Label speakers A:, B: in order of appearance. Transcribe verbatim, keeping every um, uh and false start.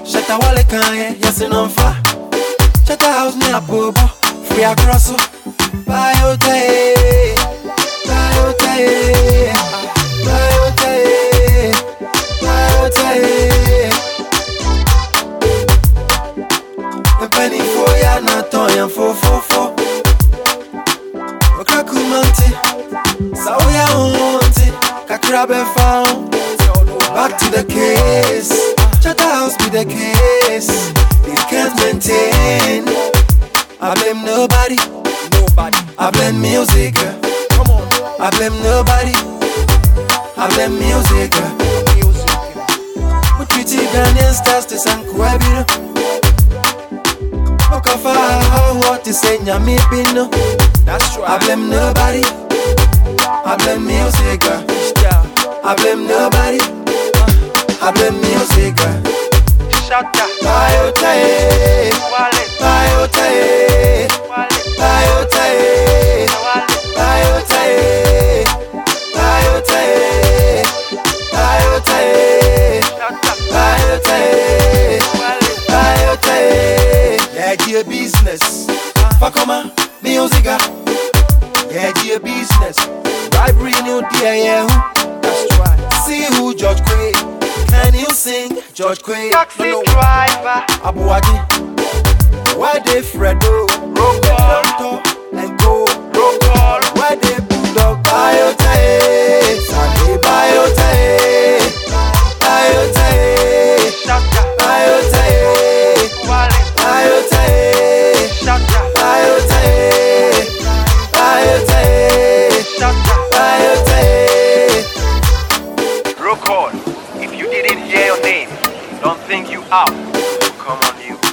A: Shut a wale kanye, yes and on fire. Shut a house near Bobo, free across. Biote, biote, biote, biote. The penny for ya, not on for four four. Okakumanti, Sawya Hunti, Kakrabe found. Back to the case, Chatta house be the case. They can't maintain. I blame nobody, nobody. I blame music. Come on, I blame nobody. I blame music. Music. We treat Ghanaian stars to San Kwabino. Okafa how what is saying Yami Bino. That's true. I blame nobody. I blame music. I blame nobody. I blame music.
B: Shut up.
A: Biote, biote, biote, biote, biote, biote, biote, biote. Yeah, dear business. Fakoma, music. Yeah, dear business. Bribery, new dear, yeah. That's right. See who George Quay. Can you sing George Quay?
B: Taxi no, no. Driver
A: Abuadi. Why they Fredo?
B: Roll call
A: and go.
B: Roll call.
A: Why they bulldog? Biote, Sunday biote, biote,
B: Shut up.
A: biote,
B: Wallet.
A: biote,
B: Shut up.
A: biote, biote,
B: Shut up.
A: biote.
B: Roll call. If you didn't hear your name, don't think you out. Come on, you.